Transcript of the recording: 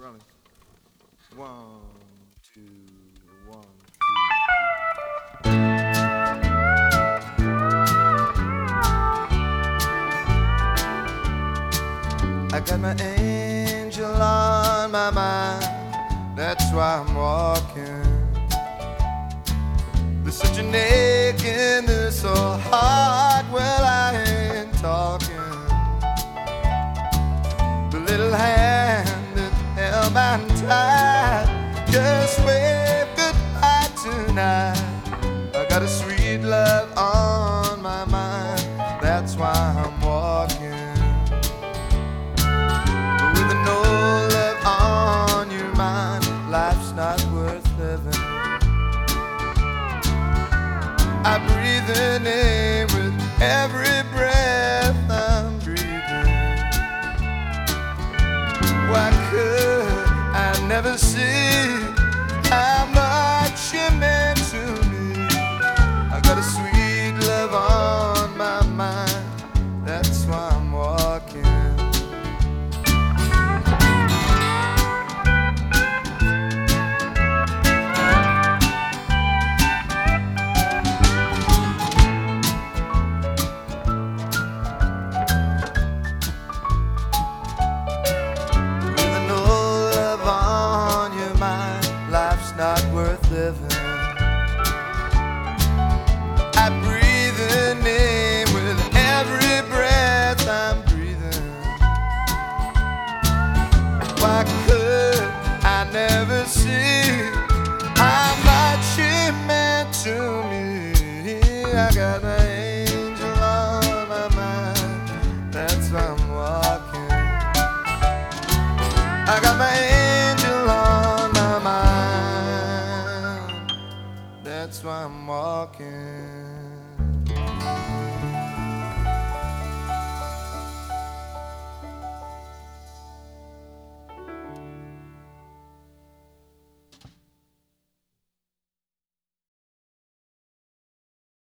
rolling. One, two, one, two. I got my angel on my mind, that's why I'm walking. There's such an ache in this old heart, well I ain't talking. The little hand that held mine tight just wave goodbye tonight. I got a sweet love on my mind, that's why I'm walking. But with no love on your mind, life's not worth living. I breathe her name with every breath I'm breathing. Why could I never see how much she meant to me? I got a sweet love on my mind, that's why I'm walking. Not worth living. I breathe her name with every breath I'm breathing. Why could I never see how much she meant to me? I got my angel on my mind, that's why I'm walking. I got my angel on my mind, that's why I'm walking.